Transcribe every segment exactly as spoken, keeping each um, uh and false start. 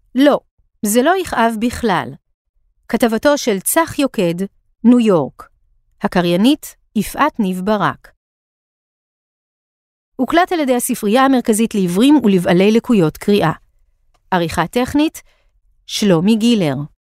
לא, זה לא יכאב בכלל. כתבתו של צח יוקד, ניו יורק. הקריינית, יפעת ניב ברק. הוקלט על ידי הספרייה המרכזית לעיוורים ולבעלי לקויות קריאה. עריכה טכנית, שלומי גילר.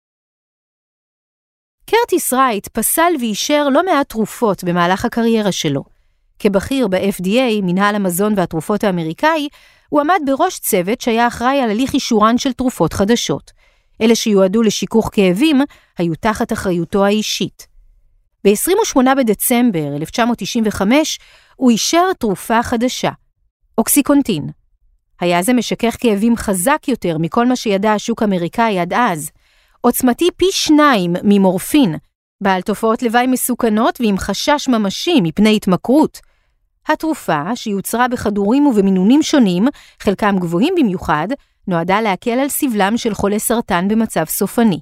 קרטיס רייט פסל ואישר לא מעט תרופות במהלך הקריירה שלו. כבכיר ב-אף די איי, מנהל המזון והתרופות האמריקאי, הוא עמד בראש צוות שהיה אחראי על הליך אישורן של תרופות חדשות. אלה שיועדו לשיכוך כאבים היו תחת אחריותו האישית. ב-עשרים ושמונה בדצמבר אלף תשע מאות תשעים וחמש הוא אישר תרופה חדשה, אוקסיקונטין. היה זה משכך כאבים חזק יותר מכל מה שידע השוק האמריקאי עד אז, עוצמתי פי שניים ממורפין, בעל תופעות לוואי מסוכנות ועם חשש ממשי מפני התמכרות. התרופה, שיוצרה בכדורים ובמינונים שונים, חלקם גבוהים במיוחד, נועדה להקל על סבלם של חולי סרטן במצב סופני.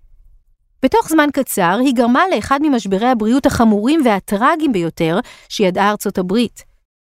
בתוך זמן קצר היא גרמה לאחד ממשברי הבריאות החמורים והטרגיים ביותר שידעה ארצות הברית.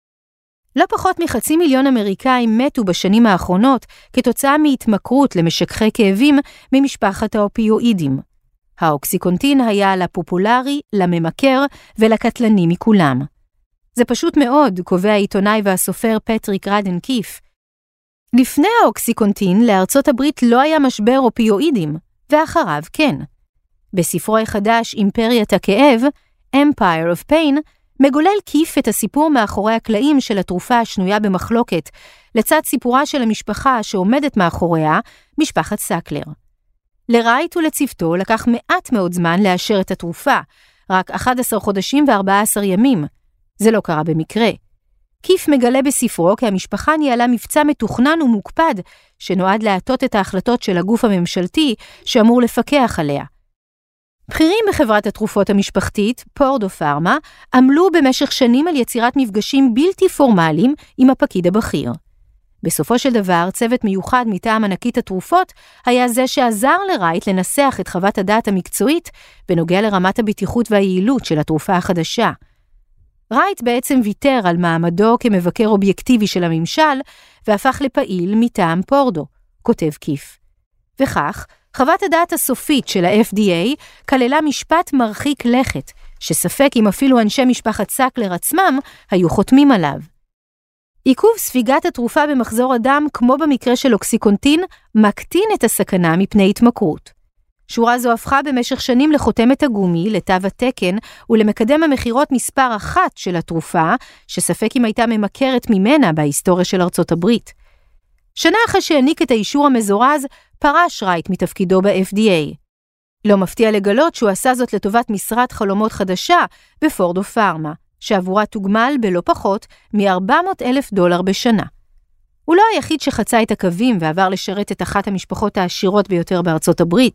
לא פחות מחצי מיליון אמריקאים מתו בשנים האחרונות כתוצאה מהתמכרות למשככי כאבים ממשפחת האופיואידים. האוקסיקונטין היה לפופולרי, לממכר ולקטלני מכולם. זה פשוט מאוד, קובע העיתונאי והסופר פטריק רדן קיף. לפני האוקסיקונטין לארצות הברית לא היה משבר אופיואידים, ואחריו כן. בספרו החדש אימפריית הכאב, Empire of Pain, מגולל קיף את הסיפור מאחורי הקלעים של התרופה השנויה במחלוקת, לצד סיפורה של המשפחה שעומדת מאחוריה, משפחת סקלר. לרייט ולצוותו לקח מעט מאוד זמן לאשר את התרופה, רק אחד עשר חודשים ו-ארבעה עשר ימים. זה לא קרה במקרה. קיף מגלה בספרו כי המשפחה ניהלה מבצע מתוכנן ומוקפד, שנועד להטות את ההחלטות של הגוף הממשלתי שאמור לפקח עליה. בכירים בחברת התרופות המשפחתית, פורדו פארמה, עמלו במשך שנים על יצירת מפגשים בלתי פורמליים עם הפקיד הבכיר. בסופו של דבר, צוות מיוחד מטעם ענקית התרופות היה זה שעזר לרייט לנסח את חוות הדעת המקצועית בנוגע לרמת הבטיחות והיעילות של התרופה החדשה. רייט בעצם ויתר על מעמדו כמבקר אובייקטיבי של הממשל והפך לפעיל מטעם פורדו, כותב קיף. וכך, חוות הדעת הסופית של ה-אף די איי כללה משפט מרחיק לכת, שספק אם אפילו אנשי משפחת סקלר עצמם היו חותמים עליו. עיכוב ספיגת התרופה במחזור הדם, כמו במקרה של אוקסיקונטין, מקטין את הסכנה מפני התמכרות. שורה זו הפכה במשך שנים לחותמת הגומי, לתו התקן ולמקדם המחירות מספר אחת של התרופה, שספק אם הייתה ממכרת ממנה בהיסטוריה של ארצות הברית. שנה אחרי שהעניק את האישור המזורז, פרש רייט מתפקידו ב-אף די איי. לא מפתיע לגלות שהוא עשה זאת לטובת משרת חלומות חדשה בפורדו פארמה, שעבורה תוגמל בלא פחות מ-ארבע מאות אלף דולר בשנה. הוא לא היחיד שחצה את הקווים ועבר לשרת את אחת המשפחות העשירות ביותר בארצות הברית.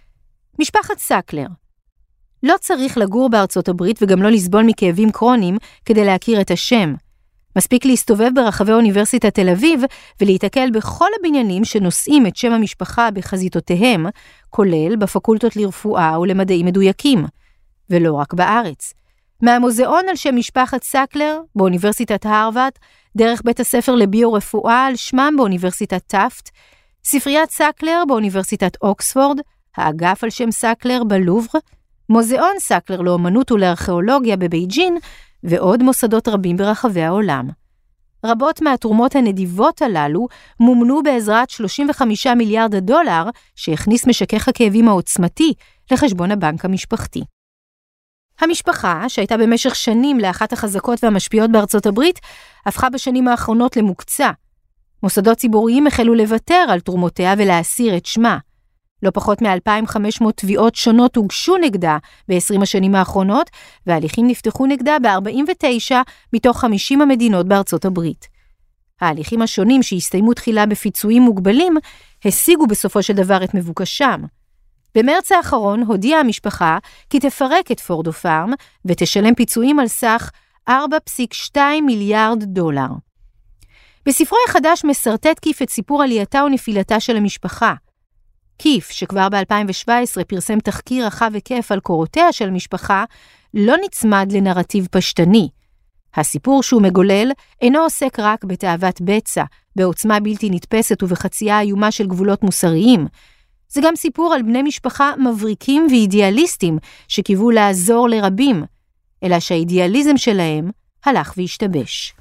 משפחת סקלר. לא צריך לגור בארצות הברית וגם לא לסבול מכאבים קרוניים כדי להכיר את השם. מספיק להסתובב ברחבי אוניברסיטת תל אביב ולהתקל בכל הבניינים שנושאים את שם המשפחה בחזיתותיהם, כולל בפקולטות לרפואה ולמדעים מדויקים. ולא רק בארץ. מהמוזיאון על שם משפחת סקלר באוניברסיטת הרווארד, דרך בית הספר לביו-רפואה על שמם באוניברסיטת טאפט, ספריית סקלר באוניברסיטת אוקספורד, האגף על שם סקלר בלובר, מוזיאון סקלר לאומנות ולארכיאולוגיה בבייג'ין, ועוד מוסדות רבים ברחבי העולם. רבות מהתרומות הנדיבות הללו מומנו בעזרת שלושים וחמישה מיליארד דולר שהכניס משכך הכאבים העוצמתי לחשבון הבנק המשפחתי. המשפחה, שהייתה במשך שנים לאחת החזקות והמשפיעות בארצות הברית, הפכה בשנים האחרונות למוקצה. מוסדות ציבוריים החלו לוותר על תרומותיה ולהסיר את שמה. לא פחות מ-אלפיים וחמש מאות תביעות שונות הוגשו נגדה ב-עשרים השנים האחרונות, וההליכים נפתחו נגדה ב-ארבעים ותשע מתוך חמישים המדינות בארצות הברית. ההליכים השונים שהסתיימו תחילה בפיצויים מוגבלים, השיגו בסופו של דבר את מבוקשם. במרץ האחרון הודיעה המשפחה כי תפרק את פורדו פארם ותשלם פיצויים על סך ארבע נקודה שתיים מיליארד דולר. בספרו החדש מסרטט קיף את סיפור עלייתה ונפילתה של המשפחה. קיף, שכבר ב-אלפיים שבע עשרה פרסם תחקיר רחב היקף על קורותיה של המשפחה, לא נצמד לנרטיב פשטני. הסיפור שהוא מגולל אינו עוסק רק בתאוות בצע, בעוצמה בלתי נתפסת ובחצייה איומה של גבולות מוסריים. זה גם סיפור על בני משפחה מבריקים ואידיאליסטים שקיוו לעזור לרבים, אלא שהאידיאליזם שלהם הלך והשתבש.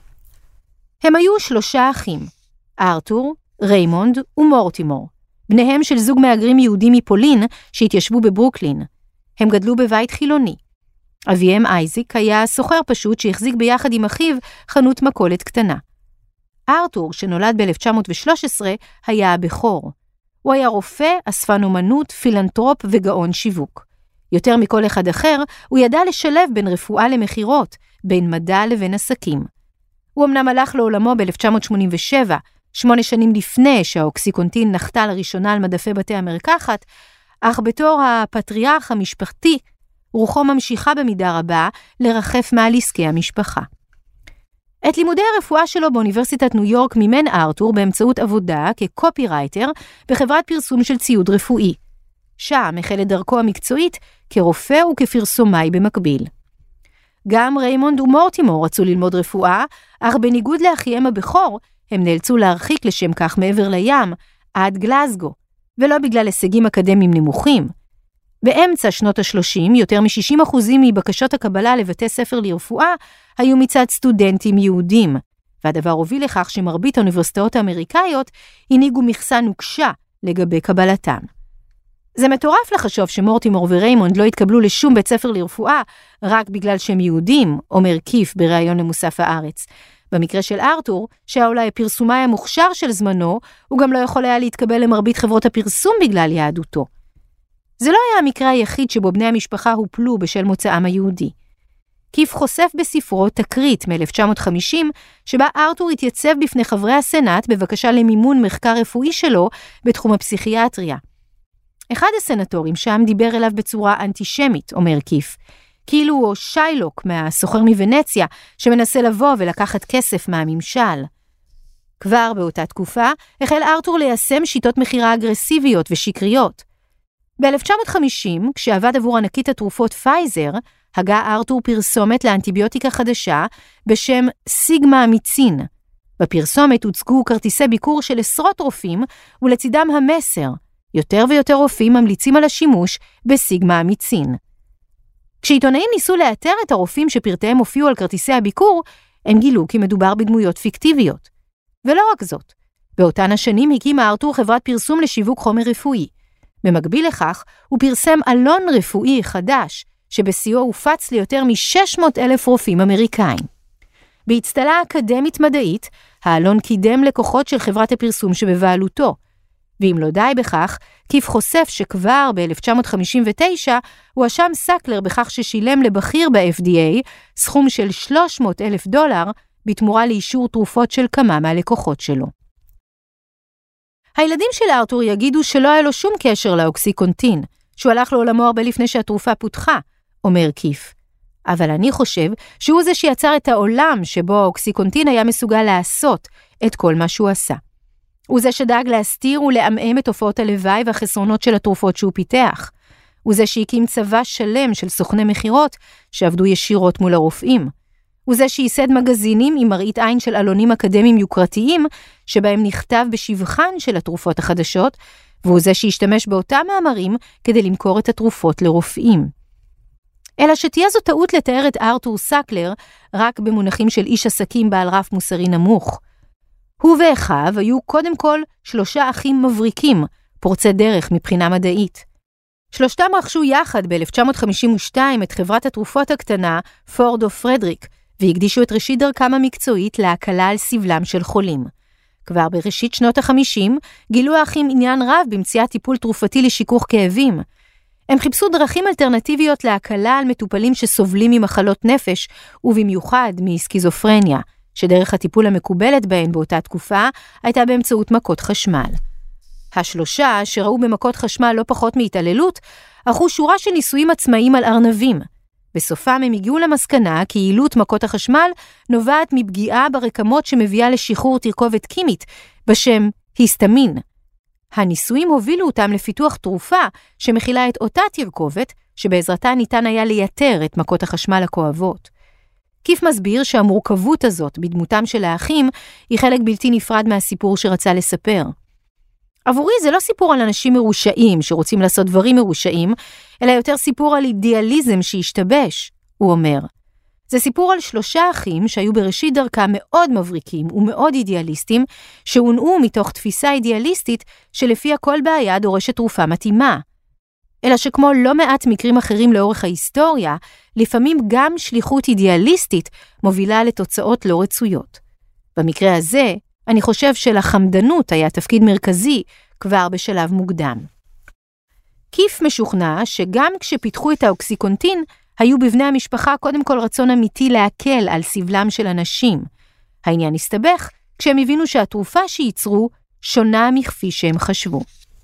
הם היו שלושה אחים, ארתור, ריימונד ומורטימור, בניהם של זוג מהגרים יהודים מפולין שהתיישבו בברוקלין. הם גדלו בבית חילוני. אביהם אייזיק היה סוחר פשוט שהחזיק ביחד עם אחיו חנות מכולת קטנה. ארתור, שנולד ב-אלף תשע מאות ושלוש עשרה, היה הבכור. הוא היה רופא, אספן אומנות, פילנטרופ וגאון שיווק. יותר מכל אחד אחר, הוא ידע לשלב בין רפואה למחירות, בין מדע לבין עסקים. הוא אמנם הלך לעולמו ב-אלף תשע מאות שמונים ושבע, שמונה שנים לפני שהאוקסיקונטין נחתה לראשונה על מדפי בתי המרקחת, אך בתור הפטריארך המשפחתי, רוחו ממשיכה במידה רבה לרחף מעל עסקי המשפחה. את לימודי הרפואה שלו באוניברסיטת ניו יורק מימן ארתור באמצעות עבודה כקופירייטר בחברת פרסום של ציוד רפואי. שם החל את דרכו המקצועית כרופא וכפרסומאי במקביל. גם ריימונד ומורטימור רצו ללמוד רפואה, אך בניגוד לאחיהם הבכור, הם נאלצו להרחיק לשם כך מעבר לים, עד גלזגו, ולא בגלל הישגים אקדמיים נמוכים. באמצע שנות ה-שלושים, יותר מ-שישים אחוזים מבקשות הקבלה לבתי ספר לרפואה היו מצד סטודנטים יהודים, והדבר הוביל לכך שמרבית האוניברסיטאות האמריקאיות הנהיגו מכסה נוקשה לגבי קבלתם. זה מטורף לחשוב שמורטימור וריימונד לא התקבלו לשום בית ספר לרפואה רק בגלל שהם יהודים, אומר קיף בראיון למוסף הארץ. במקרה של ארתור, שהיה אולי הפרסומאי המוכשר של זמנו, הוא גם לא יכול היה להתקבל למרבית חברות הפרסום בגלל יהדותו. זה לא היה המקרה היחיד שבו בני המשפחה הופלו בשל מוצאם היהודי. קיף חושף בספרו תקרית מ-אלף תשע מאות וחמישים, שבה ארתור התייצב בפני חברי הסנאט בבקשה למימון מחקר רפואי שלו בתחום הפסיכיאטריה. אחד הסנטורים שם דיבר אליו בצורה אנטישמית, אומר קיף, כאילו הוא שיילוק מהסוחר מוונציה שמנסה לבוא ולקחת כסף מהממשל. כבר באותה תקופה החל ארתור ליישם שיטות מחירה אגרסיביות ושקריות. ב-אלף תשע מאות וחמישים, כשעבד עבור ענקית התרופות פייזר, הגה ארתור פרסומת לאנטיביוטיקה חדשה בשם סיגמה אמיצין. בפרסומת הוצגו כרטיסי ביקור של עשרות רופאים, ולצידם המסר, יותר ויותר רופאים ממליצים על השימוש בסיגמה אמיצין. כשעיתונאים ניסו לאתר את הרופאים שפרטיהם הופיעו על כרטיסי הביקור, הם גילו כי מדובר בדמויות פיקטיביות. ולא רק זאת, באותן השנים הקים ארתור חברת פרסום לשיווק חומר רפואי. במקביל לכך, הוא פרסם אלון רפואי חדש, שבסיוע הופץ ליותר מ-שש מאות אלף רופאים אמריקאים. בהצטלה אקדמית מדעית, האלון קידם לקוחות של חברת הפרסום שבבעלותו. ואם לא די בכך, קיף חושף שכבר ב-אלף תשע מאות חמישים ותשע הוא אשם סקלר בכך ששילם לבכיר ב-אף די איי סכום של שלוש מאות אלף דולר בתמורה לאישור תרופות של כמה מהלקוחות שלו. הילדים של ארתור יגידו שלא היה לו שום קשר לאוקסיקונטין, שהוא הלך לעולמו הרבה לפני שהתרופה פותחה, אומר קיף. אבל אני חושב שהוא זה שיצר את העולם שבו האוקסיקונטין היה מסוגל לעשות את כל מה שהוא עשה. הוא זה שדאג להסתיר ולעמעם את תופעות הלוואי והחסרונות של התרופות שהוא פיתח. הוא זה שהקים צבא שלם של סוכני מחירות שעבדו ישירות מול הרופאים. הוא זה שייסד מגזינים עם מראית עין של אלונים אקדמיים יוקרתיים, שבהם נכתב בשבחן של התרופות החדשות, והוא זה שהשתמש באותם מאמרים כדי למכור את התרופות לרופאים. אלא שתהיה זו טעות לתאר את ארתור סקלר רק במונחים של איש עסקים בעל רף מוסרי נמוך. הוא ואחיו היו קודם כל שלושה אחים מבריקים, פורצי דרך מבחינה מדעית. שלושתם רכשו יחד ב-אלף תשע מאות חמישים ושתיים את חברת התרופות הקטנה פורדו פרדריק, והקדישו את ראשית דרכם המקצועית להקלה על סבלם של חולים. כבר בראשית שנות ה-חמישים גילו האחים עניין רב במציאת טיפול תרופתי לשיכוך כאבים. הם חיפשו דרכים אלטרנטיביות להקלה על מטופלים שסובלים ממחלות נפש, ובמיוחד מסקיזופרניה, שדרך הטיפול המקובלת בהן באותה תקופה הייתה באמצעות מכות חשמל. השלושה, שראו במכות חשמל לא פחות מהתעללות, ערכו שורה של ניסויים עצמאיים על ארנבים. בסופם הם הגיעו למסקנה כי יעילות מכות החשמל נובעת מפגיעה ברקמות שמביאה לשחרור תרכובת קימית בשם היסטמין. הניסויים הובילו אותם לפיתוח תרופה שמכילה את אותה תרכובת שבעזרתה ניתן היה לייתר את מכות החשמל הכואבות. קיף מסביר שהמורכבות הזאת בדמותם של האחים היא חלק בלתי נפרד מהסיפור שרצה לספר. עבורי זה לא סיפור על אנשים מרושעים שרוצים לעשות דברים מרושעים, אלא יותר סיפור על אידיאליזם שהשתבש, הוא אומר. זה סיפור על שלושה אחים שהיו בראשית דרכם מאוד מבריקים ומאוד אידיאליסטים, שהונעו מתוך תפיסה אידיאליסטית שלפיה כל בעיה דורשת תרופה מתאימה. אלא שכמו לא מעט מקרים אחרים לאורך ההיסטוריה, לפעמים גם שליחות אידיאליסטית מובילה לתוצאות לא רצויות. במקרה הזה, אני חושב שלחמדנות היה תפקיד מרכזי כבר בשלב מוקדם. קיף משוכנע שגם כשפיתחו את האוקסיקונטין, היו בבני המשפחה קודם כל רצון אמיתי להקל על סבלם של אנשים. העניין הסתבך כשהם הבינו שהתרופה שייצרו שונה מכפי שהם חשבו.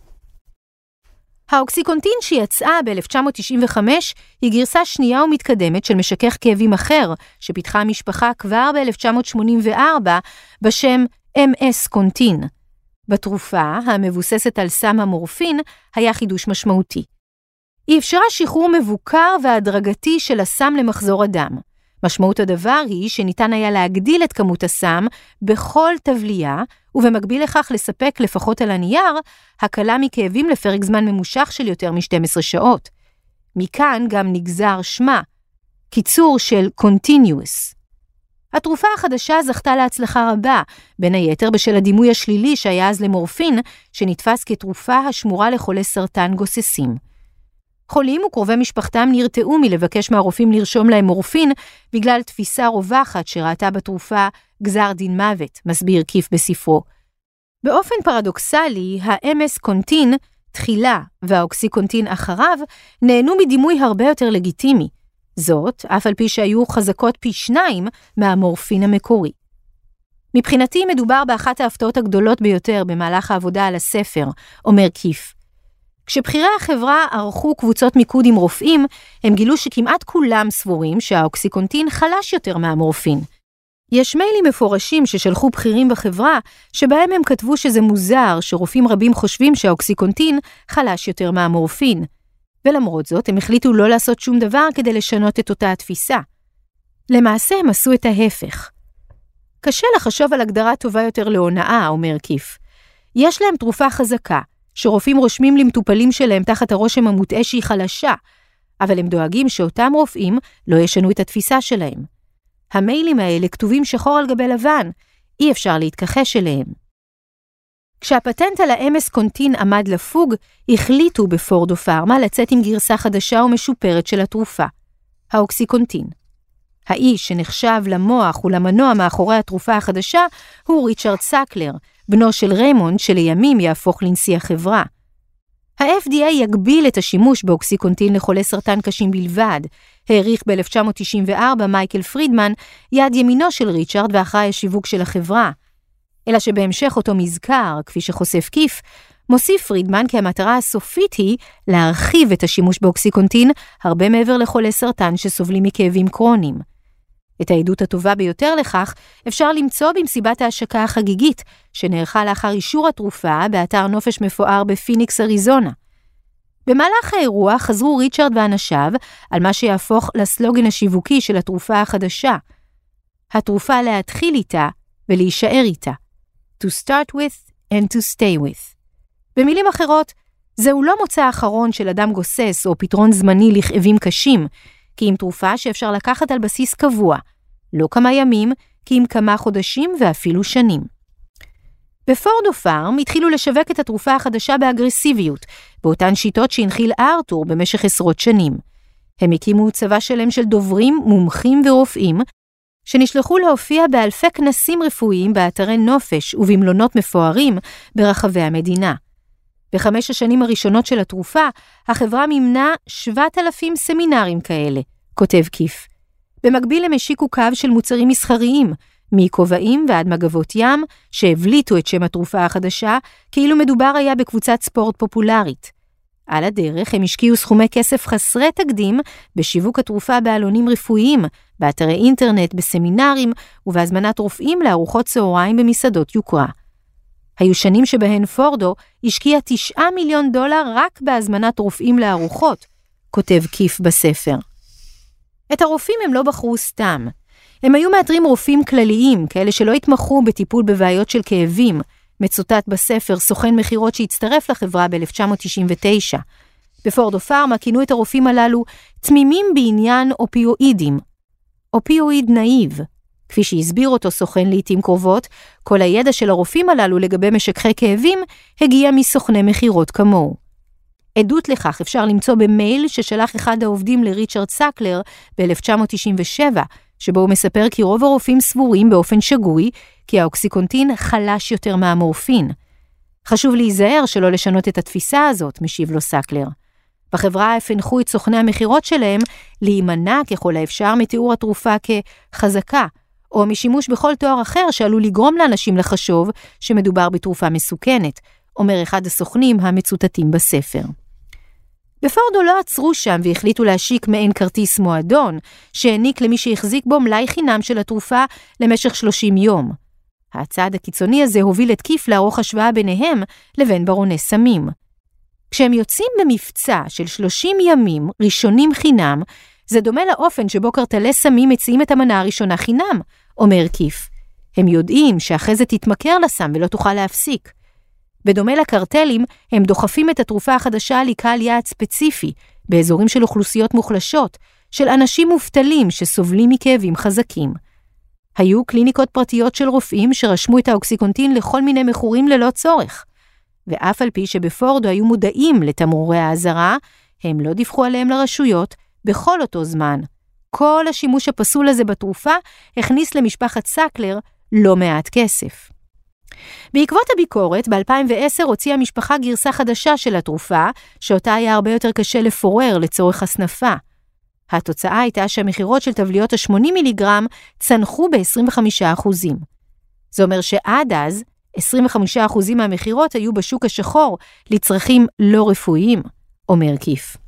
האוקסיקונטין שיצאה ב-אלף תשע מאות תשעים וחמש היא גרסה שנייה ומתקדמת של משכך כאבים אחר, שפיתחה המשפחה כבר ב-אלף תשע מאות שמונים וארבע בשם אם אס קונטין. בתרופה, המבוססת על סם המורפין, היה חידוש משמעותי. היא אפשרה שחרור מבוקר והדרגתי של הסם למחזור הדם. משמעות הדבר היא שניתן היה להגדיל את כמות הסם בכל תבליה, ובמקביל לכך לספק לפחות על הנייר, הקלה מכאבים לפרק זמן ממושך של יותר מ-שתים עשרה שעות. מכאן גם נגזר שמה, קיצור של continuous. התרופה החדשה זכתה להצלחה רבה, בין היתר בשל הדימוי השלילי שהיה אז למורפין, שנתפס כתרופה השמורה לחולי סרטן גוססים. חולים וקרובי משפחתם נרתעו מלבקש מהרופאים לרשום להם מורפין, בגלל תפיסה רווחת שראתה בתרופה גזר דין מוות, מסביר קיף בספרו. באופן פרדוקסלי, ה-אם אס קונטין, תחילה והאוקסיקונטין אחריו, נהנו מדימוי הרבה יותר לגיטימי. זאת, אף על פי שהיו חזקות פי שניים מהמורפין המקורי. מבחינתי מדובר באחת ההפתעות הגדולות ביותר במהלך העבודה על הספר, אומר קיף. כשבחירי החברה ערכו קבוצות מיקוד עם רופאים, הם גילו שכמעט כולם סבורים שהאוקסיקונטין חלש יותר מהמורפין. יש מיילים מפורשים ששלחו בכירים בחברה, שבהם הם כתבו שזה מוזר שרופאים רבים חושבים שהאוקסיקונטין חלש יותר מהמורפין. ולמרות זאת, הם החליטו לא לעשות שום דבר כדי לשנות את אותה התפיסה. למעשה הם עשו את ההפך. קשה לחשוב על הגדרה טובה יותר להונאה, אומר קיף. יש להם תרופה חזקה, שרופאים רושמים למטופלים שלהם תחת הרושם המוטעה שהיא חלשה, אבל הם דואגים שאותם רופאים לא ישנו את התפיסה שלהם. המיילים האלה כתובים שחור על גבי לבן, אי אפשר להתכחש אליהם. כשהפטנט על ה-אם אס קונטין עמד לפוג, החליטו בפורדו פארמה לצאת עם גרסה חדשה ומשופרת של התרופה, האוקסיקונטין. האיש שנחשב למוח ולמנוע מאחורי התרופה החדשה הוא ריצ'רד סקלר, בנו של ריימונד שלימים יהפוך לנשיא החברה. ה-אף די איי יגביל את השימוש באוקסיקונטין לחולי סרטן קשים בלבד, העריך ב-אלף תשע מאות תשעים וארבע מייקל פרידמן, יד ימינו של ריצ'רד ואחראי השיווק של החברה. אלא שבהמשך אותו מזכר, כפי שחושף קיף, מוסיף פרידמן כי המטרה הסופית היא להרחיב את השימוש באוקסיקונטין הרבה מעבר לחולי סרטן שסובלים מכאבים קרוניים. את העדות הטובה ביותר לכך אפשר למצוא במסיבת ההשקה החגיגית, שנערכה לאחר אישור התרופה באתר נופש מפואר בפיניקס, אריזונה. במהלך האירוע חזרו ריצ'רד ואנשיו על מה שיהפוך לסלוגן השיווקי של התרופה החדשה. התרופה להתחיל איתה ולהישאר איתה. To start with and to stay with. במילים אחרות, זהו לא מוצא האחרון של אדם גוסס או פתרון זמני לכאבים קשים, כי עם תרופה שאפשר לקחת על בסיס קבוע, לא כמה ימים, כי עם כמה חודשים ואפילו שנים. בפורדו פארם התחילו לשווק את התרופה החדשה באגרסיביות, באותן שיטות שהנחיל ארתור במשך עשרות שנים. הם הקימו צבא שלם של דוברים, מומחים ורופאים, שנשלחו להופיע באלפי כנסים רפואיים באתרי נופש ובמלונות מפוארים ברחבי המדינה. בחמש השנים הראשונות של התרופה, החברה מימנה שבעת אלפים סמינרים כאלה, כותב קיף. במקביל הם השיקו קו של מוצרים מסחריים, מכובעים ועד מגבות ים, שהבליטו את שם התרופה החדשה, כאילו מדובר היה בקבוצת ספורט פופולרית. על הדרך הם השקיעו סכומי כסף חסרי תקדים בשיווק התרופה בעלונים רפואיים, באתרי אינטרנט, בסמינרים ובהזמנת רופאים לארוחות צהריים במסעדות יוקרה. היו שנים שבהן פורדו השקיע תשעה מיליון דולר רק בהזמנת רופאים לארוחות, כותב קיף בספר. את הרופאים הם לא בחרו סתם. הם היו מאתרים רופאים כלליים, כאלה שלא התמחו בטיפול בבעיות של כאבים, מצוטט בספר סוכן מחירות שהצטרף לחברה ב-אלף תשע מאות תשעים ותשע. בפורדו פארמה כינו את הרופאים הללו תמימים בעניין אופיואידים. אופיואיד נאיב. כפי שהסביר אותו סוכן לעתים קרובות, כל הידע של הרופאים הללו לגבי משככי כאבים הגיע מסוכני מחירות כמוהו. עדות לכך אפשר למצוא במייל ששלח אחד העובדים לריצ'רד סקלר ב-אלף תשע מאות תשעים ושבע, שבו הוא מספר כי רוב הרופאים סבורים באופן שגוי כי האוקסיקונטין חלש יותר מהמורפין. חשוב להיזהר שלא לשנות את התפיסה הזאת, משיב לו סקלר. בחברה אף הנחו את סוכני המחירות שלהם להימנע ככל האפשר מתיאור התרופה כחזקה, או משימוש בכל תואר אחר שעלול לגרום לאנשים לחשוב שמדובר בתרופה מסוכנת, אומר אחד הסוכנים המצוטטים בספר. בפורדו לא עצרו שם והחליטו להשיק מעין כרטיס מועדון, שהעניק למי שהחזיק בו מלאי חינם של התרופה למשך שלושים יום. הצעד הקיצוני הזה הוביל את קיף לערוך השוואה ביניהם לבין ברוני סמים. כשהם יוצאים במבצע של שלושים ימים ראשונים חינם, זה דומה לאופן שבו קרטלי סמים מציעים את המנה הראשונה חינם, אומר קיף. הם יודעים שאחרי זה תתמכר לסם ולא תוכל להפסיק. בדומה לקרטלים, הם דוחפים את התרופה החדשה לקהל יעד ספציפי, באזורים של אוכלוסיות מוחלשות, של אנשים מובטלים שסובלים מכאבים חזקים. היו קליניקות פרטיות של רופאים שרשמו את האוקסיקונטין לכל מיני מכורים ללא צורך. ואף על פי שבפורדו היו מודעים לתמרורי האזהרה, הם לא דיווחו עליהם לרשויות בכל אותו זמן. כל השימוש הפסול הזה בתרופה הכניס למשפחת סקלר לא מעט כסף. בעקבות הביקורת, ב-אלפיים ועשר הוציאה המשפחה גרסה חדשה של התרופה, שאותה היה הרבה יותר קשה לפורר לצורך הסנפה. התוצאה הייתה שהמחירות של תבליות ה-שמונים מיליגרם צנחו ב-עשרים וחמישה אחוזים. זה אומר שעד אז, עשרים וחמישה אחוזים מהמחירות היו בשוק השחור לצרכים לא רפואיים, אומר קיף.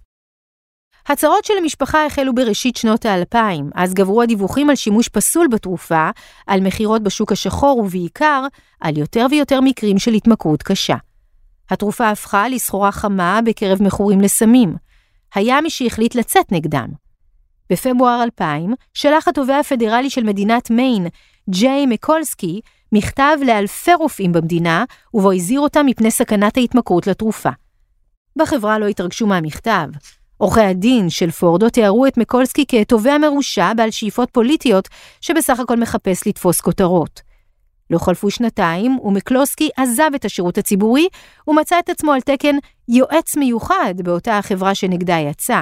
הצהרות של המשפחה החלו בראשית שנות האלפיים, אז גברו הדיווחים על שימוש פסול בתרופה, על מחירות בשוק השחור ובעיקר על יותר ויותר מקרים של התמכרות קשה. התרופה הפכה לסחורה חמה בקרב מכורים לסמים. היה מי שהחליט לצאת נגדם. בפברואר אלפיים שלח התובע הפדרלי של מדינת מיין, ג'יי מקולסקי, מכתב לאלפי רופאים במדינה, ובו הזהיר אותם מפני סכנת ההתמכרות לתרופה. בחברה לא התרגשו מהמכתב. עורכי הדין של פורדו תיארו את מקולסקי כתובע מרושע בעל שאיפות פוליטיות שבסך הכל מחפש לתפוס כותרות. לא חלפו שנתיים ומקולסקי עזב את השירות הציבורי ומצא את עצמו על תקן יועץ מיוחד באותה החברה שנגדה יצא.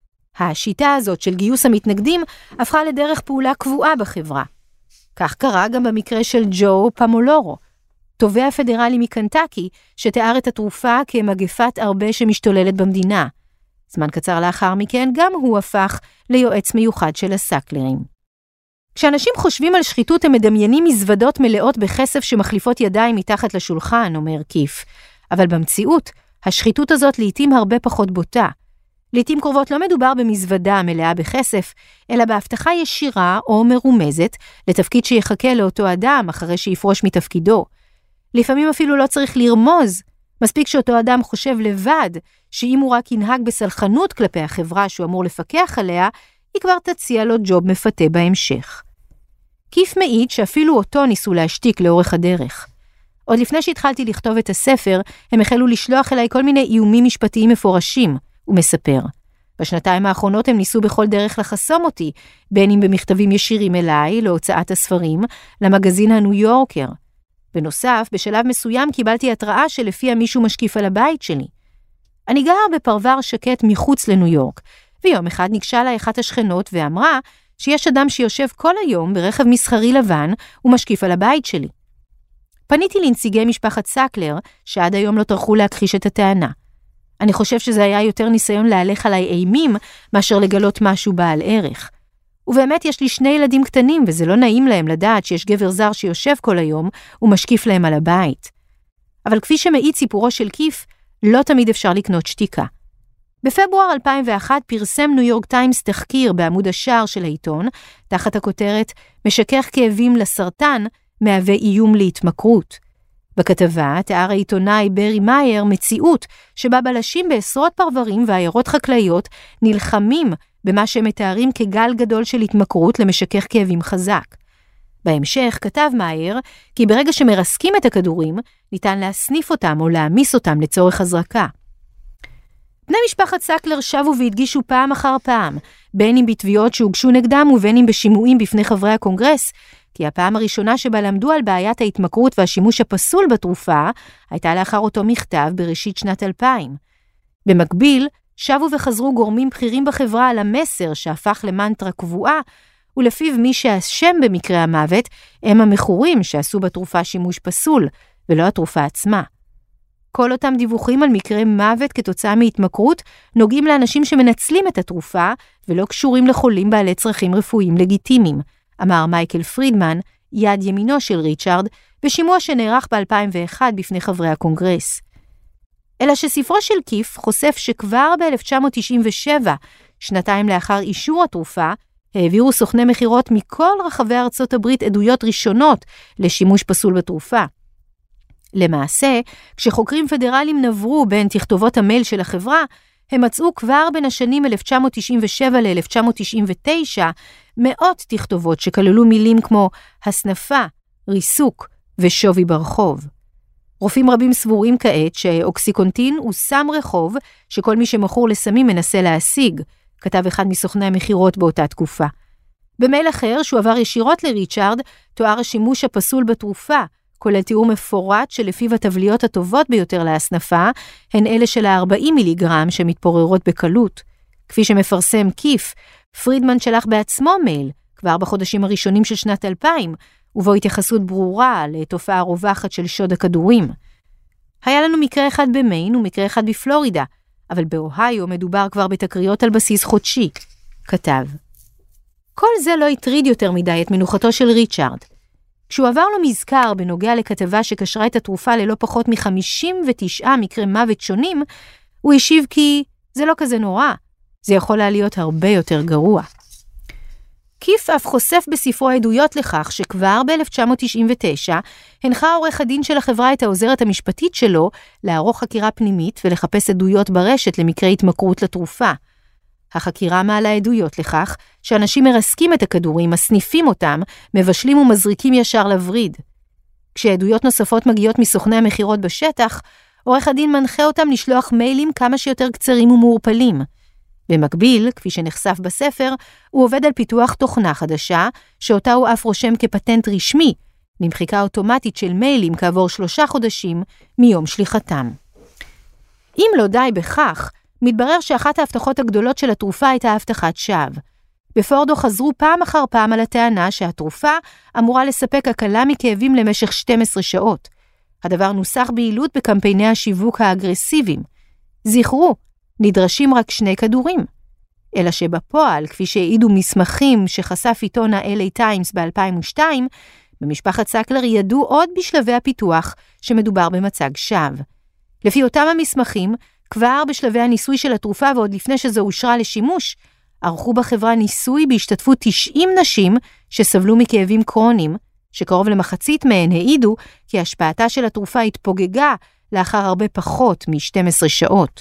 השיטה הזאת של גיוס המתנגדים הפכה לדרך פעולה קבועה בחברה. כך קרה גם במקרה של ג'ו פמולורו, תובע פדרלי מקנטקי שתיאר את התרופה כמגפת הרבה שמשתוללת במדינה. זמן קצר לאחר מכן גם הוא הפך ליועץ מיוחד של הסקלרים. כשאנשים חושבים על שחיתות הם מדמיינים מזוודות מלאות בכסף שמחליפות ידיים מתחת לשולחן, אומר קיף. אבל במציאות, השחיתות הזאת לעתים הרבה פחות בוטה. לעתים קרובות לא מדובר במזוודה מלאה בכסף, אלא בהבטחה ישירה או מרומזת לתפקיד שיחכה לאותו אדם אחרי שיפרוש מתפקידו. לפעמים אפילו לא צריך לרמוז, מספיק שאותו אדם חושב לבד, שאם הוא רק ינהג בסלחנות כלפי החברה שהוא אמור לפקח עליה, היא כבר תציע לו ג'וב מפתה בהמשך. קיף מעיד שאפילו אותו ניסו להשתיק לאורך הדרך. עוד לפני שהתחלתי לכתוב את הספר, הם החלו לשלוח אליי כל מיני איומים משפטיים מפורשים, הוא מספר. בשנתיים האחרונות הם ניסו בכל דרך לחסום אותי, בין אם במכתבים ישירים אליי, להוצאת הספרים, למגזין הניו יורקר. בנוסף, בשלב מסוים קיבלתי התראה שלפיה מישהו משקיף על הבית שלי. אני גרה בפרבר שקט מחוץ לניו יורק, ויום אחד ניגשה לה אחת השכנות ואמרה שיש אדם שיושב כל היום ברכב מסחרי לבן ומשקיף על הבית שלי. פניתי לנציגי משפחת סקלר, שעד היום לא טרחו להכחיש את הטענה. אני חושב שזה היה יותר ניסיון להלך עליי אימים, מאשר לגלות משהו בעל ערך. ובאמת יש לי שני ילדים קטנים, וזה לא נעים להם לדעת שיש גבר זר שיושב כל היום ומשקיף להם על הבית. אבל כפי שמעיד סיפורו של קיף, לא תמיד אפשר לקנות שתיקה. בפברואר אלפיים ואחת פרסם ניו יורק טיימס תחקיר בעמוד השער של העיתון, תחת הכותרת משכך כאבים לסרטן, מהווה איום להתמכרות. בכתבה תיאר העיתונאי ברי מאייר מציאות שבה בלשים בעשרות פרברים ועיירות חקלאיות נלחמים במה שהם מתארים כגל גדול של התמכרות למשכך כאבים חזק. בהמשך כתב מאייר כי ברגע שמרסקים את הכדורים ניתן להסניף אותם או להמיס אותם לצורך הזרקה. בני משפחת סקלר שבו והדגישו פעם אחר פעם, בין אם בתביעות שהוגשו נגדם ובין אם בשימועים בפני חברי הקונגרס, כי הפעם הראשונה שבה למדו על בעיית ההתמכרות והשימוש הפסול בתרופה, הייתה לאחר אותו מכתב בראשית שנת אלפיים. במקביל, שבו וחזרו גורמים בכירים בחברה על המסר שהפך למנטרה קבועה, ולפיו מי שאשם במקרה המוות הם המכורים שעשו בתרופה שימוש פסול, ולא התרופה עצמה. כל אותם דיווחים על מקרה מוות כתוצאה מהתמכרות נוגעים לאנשים שמנצלים את התרופה ולא קשורים לחולים בעלי צרכים רפואיים לגיטימיים, אמר מייקל פרידמן, יד ימינו של ריצ'ארד, בשימוע שנערך ב-אלפיים ואחת בפני חברי הקונגרס. אלא שספרו של קיף חושף שכבר ב-אלף תשע מאות תשעים ושבע, שנתיים לאחר אישור התרופה, העבירו סוכני מחירות מכל רחבי ארצות הברית עדויות ראשונות לשימוש פסול בתרופה. למעשה, כשחוקרים פדרליים נברו בין תכתובות המייל של החברה, הם מצאו כבר בין השנים אלף תשע מאות תשעים ושבע ל-אלף תשע מאות תשעים ותשע מאות תכתובות שכללו מילים כמו הסנפה, ריסוק ושווי ברחוב. רופאים רבים סבורים כעת שאוקסיקונטין הוא סם רחוב שכל מי שמכור לסמים מנסה להשיג, כתב אחד מסוכני המחירות באותה תקופה. במייל אחר, שהוא עבר ישירות לריצ'ארד, תואר השימוש הפסול בתרופה, כולל תיאור מפורט שלפיו התבליות הטובות ביותר להסנפה, הן אלה של ה-ארבעים מיליגרם שמתפוררות בקלות. כפי שמפרסם קיף, פרידמן שלח בעצמו מייל, כבר בחודשים הראשונים של שנת אלפיים, ובו התייחסות ברורה לתופעה רווחת של שוד הכדורים. היה לנו מקרה אחד במיין ומקרה אחד בפלורידה, אבל באוהיו מדובר כבר בתקריות על בסיס חודשי, כתב. כל זה לא הטריד יותר מדי את מנוחתו של ריצ'ארד. כשהוא עבר לו מזכר בנוגע לכתבה שקשרה את התרופה ללא פחות מ-חמישים ותשעה מקרי מוות שונים, הוא השיב כי זה לא כזה נורא, זה יכול להיות הרבה יותר גרוע. קיף אף חושף בספרו עדויות לכך שכבר ב-אלף תשע מאות תשעים ותשע הנחה עורך הדין של החברה את העוזרת המשפטית שלו לערוך חקירה פנימית ולחפש עדויות ברשת למקרה התמכרות לתרופה. החקירה מעלה עדויות לכך שאנשים מרסקים את הכדורים, מסניפים אותם, מבשלים ומזריקים ישר לבריד. כשעדויות נוספות מגיעות מסוכני המחירות בשטח, עורך הדין מנחה אותם לשלוח מיילים כמה שיותר קצרים ומעורפלים. במקביל, כפי שנחשף בספר, הוא עובד על פיתוח תוכנה חדשה, שאותה הוא אף רושם כפטנט רשמי, למחיקה אוטומטית של מיילים כעבור שלושה חודשים מיום שליחתם. אם לא די בכך, מתברר שאחת ההבטחות הגדולות של התרופה הייתה הבטחת שווא. בפורדו חזרו פעם אחר פעם על הטענה שהתרופה אמורה לספק הקלה מכאבים למשך שתים עשרה שעות. הדבר נוסח בעילות בקמפייני השיווק האגרסיביים. זכרו, נדרשים רק שני כדורים. אלא שבפועל, כפי שהעידו מסמכים שחשף עיתון ה-אל איי Times ב-אלפיים ושתיים, במשפחת סקלר ידעו עוד בשלבי הפיתוח שמדובר במצג שווא. לפי אותם המסמכים, כבר בשלבי הניסוי של התרופה ועוד לפני שזו אושרה לשימוש, ערכו בחברה ניסוי בהשתתפות תשעים נשים שסבלו מכאבים קרוניים, שקרוב למחצית מהן העידו כי השפעתה של התרופה התפוגגה לאחר הרבה פחות מ-שתים עשרה שעות.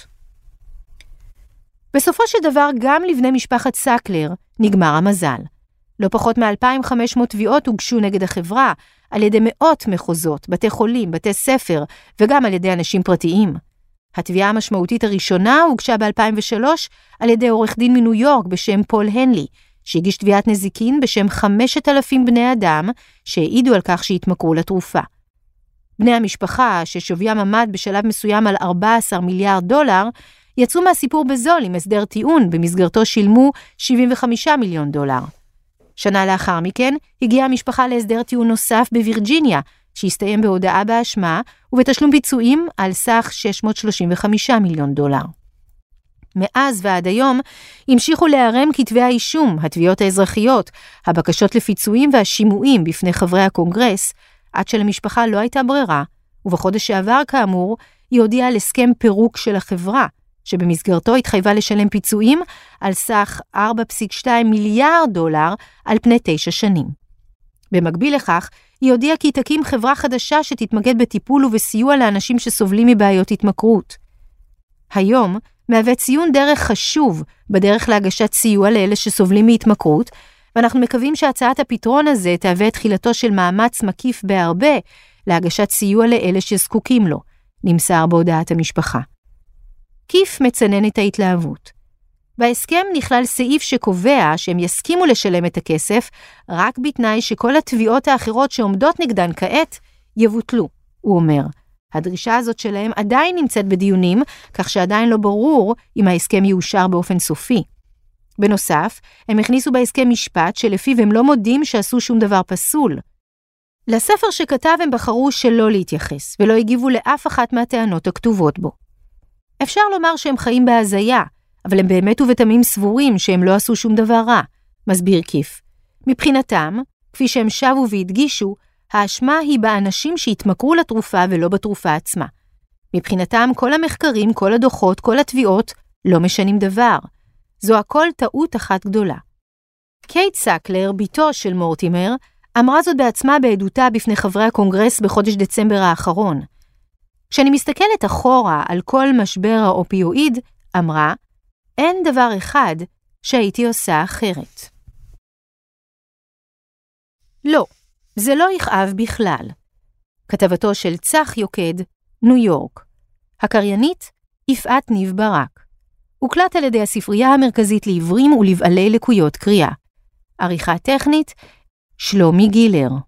בסופו של דבר גם לבני משפחת סקלר נגמר המזל. לא פחות מ-אלפיים וחמש מאות תביעות הוגשו נגד החברה על ידי מאות מחוזות, בתי חולים, בתי ספר וגם על ידי אנשים פרטיים. התביעה המשמעותית הראשונה הוגשה ב-אלפיים ושלוש על ידי עורך דין מניו יורק בשם פול הנלי, שהגיש תביעת נזיקין בשם חמשת אלפים בני אדם שהעידו על כך שהתמכרו לתרופה. בני המשפחה, ששוויים עמד בשלב מסוים על ארבעה עשר מיליארד דולר, יצאו מהסיפור בזול עם הסדר טיעון, במסגרתו שילמו שבעים וחמישה מיליון דולר. שנה לאחר מכן הגיעה המשפחה להסדר טיעון נוסף בווירג'יניה, שהסתיים בהודעה באשמה ובתשלום פיצויים על סך שש מאות שלושים וחמישה מיליון דולר. מאז ועד היום המשיכו להיערם כתבי האישום, התביעות האזרחיות, הבקשות לפיצויים והשימועים בפני חברי הקונגרס, עד שלמשפחה לא הייתה ברירה, ובחודש שעבר כאמור היא הודיעה על הסכם פירוק של החברה, שבמסגרתו התחייבה לשלם פיצויים על סך ארבע נקודה שתיים מיליארד דולר על פני תשע שנים. במקביל לכך, היא הודיעה כי תקים חברה חדשה שתתמקד בטיפול ובסיוע לאנשים שסובלים מבעיות התמכרות. היום מהווה ציון דרך חשוב בדרך להגשת סיוע לאלה שסובלים מהתמכרות, ואנחנו מקווים שהצעת הפתרון הזה תהווה את תחילתו של מאמץ מקיף בהרבה להגשת סיוע לאלה שזקוקים לו, נמסר בהודעת המשפחה. קיף מצנן את ההתלהבות. בהסכם נכלל סעיף שקובע שהם יסכימו לשלם את הכסף, רק בתנאי שכל התביעות האחרות שעומדות נגדן כעת יבוטלו, הוא אומר. הדרישה הזאת שלהם עדיין נמצאת בדיונים, כך שעדיין לא ברור אם ההסכם יאושר באופן סופי. בנוסף, הם הכניסו בהסכם משפט שלפיו הם לא מודים שעשו שום דבר פסול. לספר שכתב הם בחרו שלא להתייחס, ולא הגיבו לאף אחת מהטענות הכתובות בו. אפשר לומר שהם חיים בהזיה, אבל הם באמת ובתמים סבורים שהם לא עשו שום דבר רע, מסביר קיף. מבחינתם, כפי שהם שבו והדגישו, האשמה היא באנשים שהתמכרו לתרופה ולא בתרופה עצמה. מבחינתם כל המחקרים, כל הדוחות, כל התביעות לא משנים דבר. זו הכל טעות אחת גדולה. קייט סקלר, ביתו של מורטימר, אמרה זאת בעצמה בעדותה בפני חברי הקונגרס בחודש דצמבר האחרון. כשאני מסתכלת אחורה על כל משבר האופיואיד, אמרה, אין דבר אחד שהייתי עושה אחרת. לא, זה לא יכאב בכלל. כתבתו של צח יוקד, ניו יורק. הקריינית, יפעת ניב ברק. הוקלט על ידי הספרייה המרכזית לעיוורים ולבעלי לקויות קריאה. עריכה טכנית, שלומי גילר.